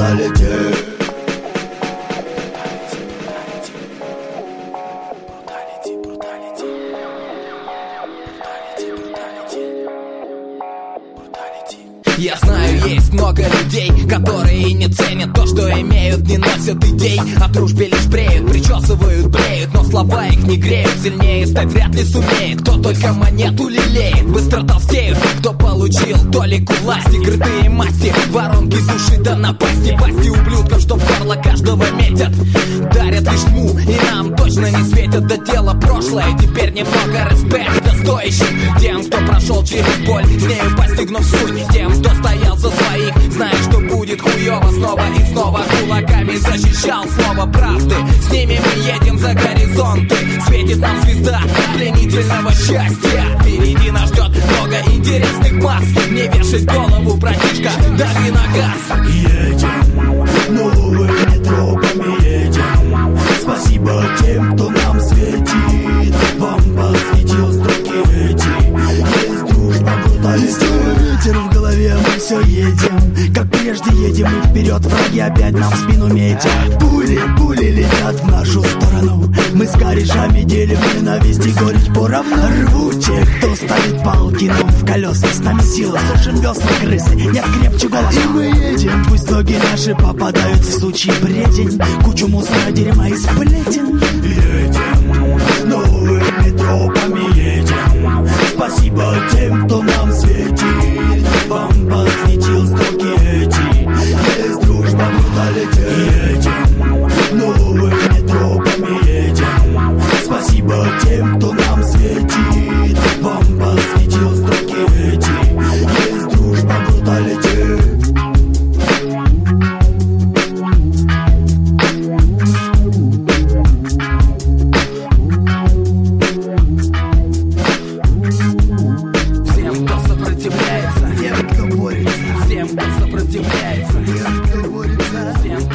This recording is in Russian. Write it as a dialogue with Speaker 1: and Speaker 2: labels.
Speaker 1: бруталити.
Speaker 2: Я знаю, есть много людей, которые не ценят то, что имеют, не носят идей. О дружбе лишь бреют, причесывают, бреют, но слова их не греют. Сильнее стать вряд ли сумеет, кто только монету лелеет. Быстро толстеют, кто получил толику власти. Крытые масти, воронки души да напасти. Пасти ублюдков, что в горло каждого метят. Дарят лишь тьму, и нам точно не светят. До дела прошлое, теперь немного респекта стоящим тем, кто прошел через боль, с нею постигнув суть. Тем, кто стоял за своих, зная, что будет хуёво. Снова и снова кулаками защищал слово правды. С ними мы едем за горизонты. Светит нам звезда пленительного счастья. Впереди нас ждет много интересных масс. Не вешать голову, братишка, дави на газ.
Speaker 1: Едем, новые тропами едем. Спасибо тем, кто нам светит. Вам посвятил строки эти. Есть дружба, бруталити. Ветер в голове, мы все едем. Как прежде едем и вперед, враги опять нам в спину метят. Пули летят в нашу сторону. Мы с корешами делим ненависть и горечь поровну. Рву тех, кто ставит палки нам в колеса. С нами сила, сушим весла крысы. Нет крепче голос. И мы едем, пусть ноги наши попадают в сучий бредень. Кучу мусора, дерьма и сплетен. Едем, новыми тропами едем. Спасибо тем, кто нам светит. Вам посвятил строки эти. Есть дружба, бруталити. Едем, новыми тропами едем. Спасибо тем, кто нам светит. Вам посвятил строки эти. Есть дружба, бруталити.
Speaker 2: Всем, кто сопротивляется, всем, кто борется, всем,